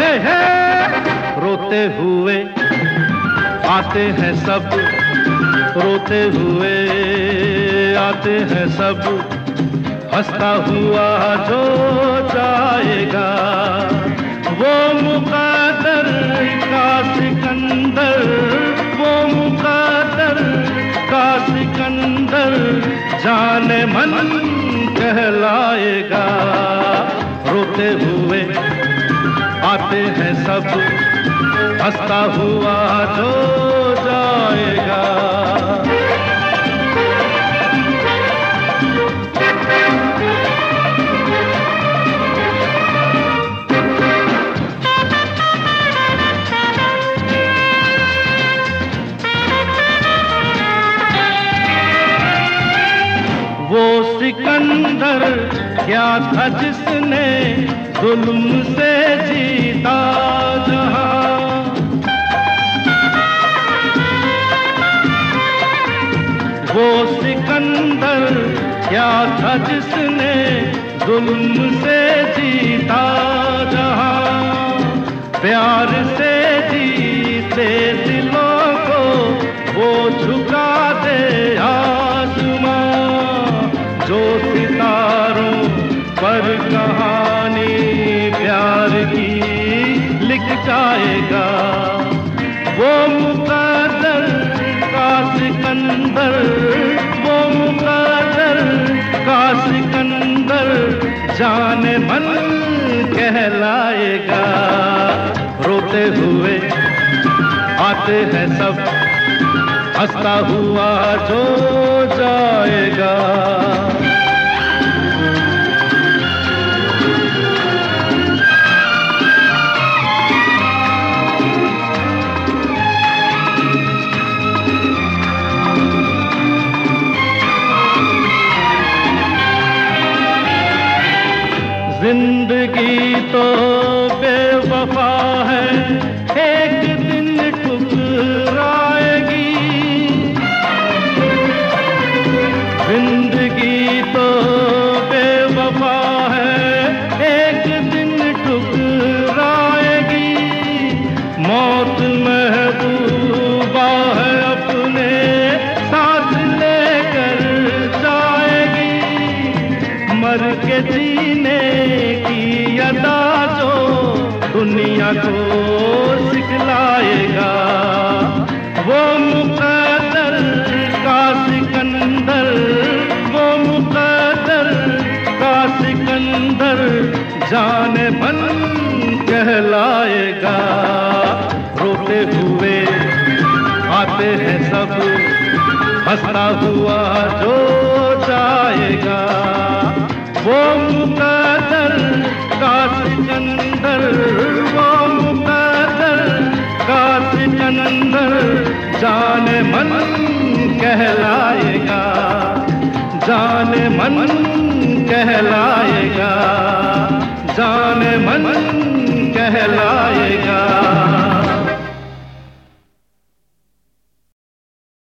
हे हे रोते हुए आते हैं सब, रोते हुए आते हैं सब, हंसता हुआ जो जाएगा वो मुक़द्दर का सिकंदर, वो मुक़द्दर का सिकंदर जाने मन कहलाएगा। रोते हुए आते हैं सब, हंसता हुआ जो जाएगा। वो सिकंदर क्या था जिसने जुल्म से जीता जहां, वो सिकंदर क्या था जिसने जुल्म से जीता जहां, प्यार से जीते दिलों को वो झुका दे आसमां, जो सितारों पर कहानी प्यार की लिख जाएगा। वो मुक़द्दर का सिकंदर, वो मुक़द्दर का सिकंदर जाने मन कहलाएगा। रोते हुए आते हैं सब, हंसता हुआ जो जाएगा। जिंदगी तो बेवफा है, एक दिन ठुकराएगी। जिंदगी तो बेवफा है, एक दिन ठुकराएगी। मौत महबूबा है, अपने साथ लेकर जाएगी। मर के जीने की अदा जो दुनिया को सिखलाएगा। वो मुक़द्दर का सिकंदर, वो मुक़द्दर का सिकंदर जाने मन कहलाएगा। रोते हुए आते हैं सब, हंसता हुआ जो जाएगा। वो मुक़द्दर का सिकंदर, वो मुक़द्दर का सिकंदर जाने मन कहलाएगा, जाने मन कहलाएगा, जाने मन कहलाएगा।